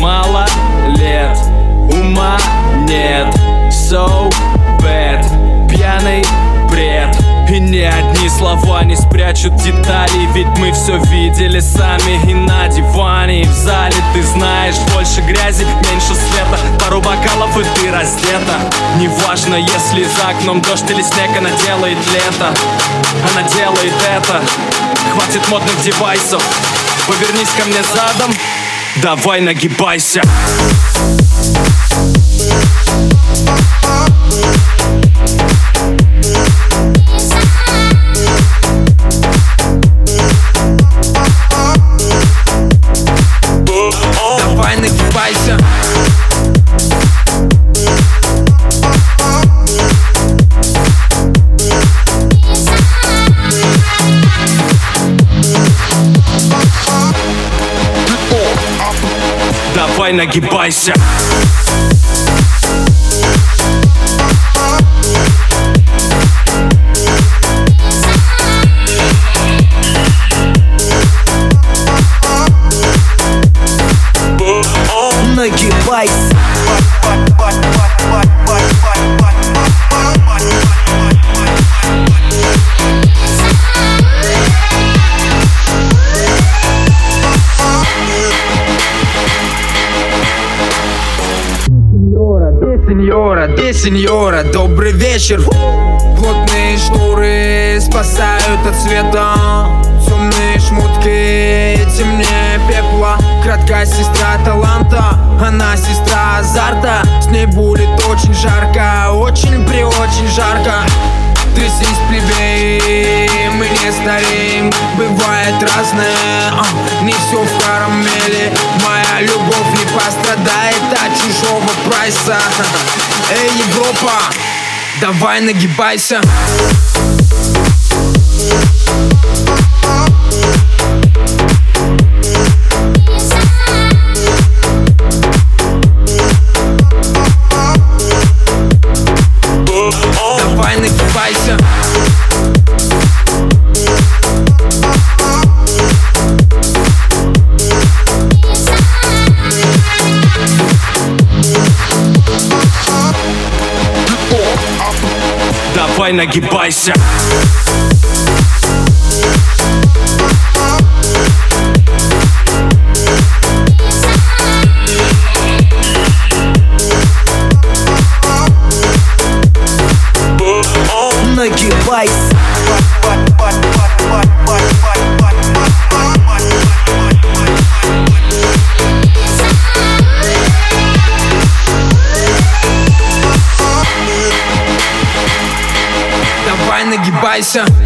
мало лет, ума нет. So bad, пьяный бред. И ни одни слова не спрячут детали, ведь мы все видели сами. И на диване, и в зале, ты знаешь, больше грязи, меньше света. Пару бокалов, и ты раздета. Неважно, если за окном дождь или снег, она делает лето. Она делает это. Хватит модных девайсов. Повернись ко мне задом, давай нагибайся. Давай нагибайся. Давай нагибайся. Нагибайся. Сеньора, добрый вечер. Плотные шнуры спасают от света. Темные шмутки, темнее пепла. Краткая сестра таланта, она сестра азарта. С ней будет очень жарко, очень жарко. Трясись, плебей, мы не стареем. Бывает разное, не все в карамели. Моя любовь не пострадает от чужого прайса. Эй, Европа, давай нагибайся. Давай нагибайся. Давай нагибайся. Нагибайся. Давай нагибайся.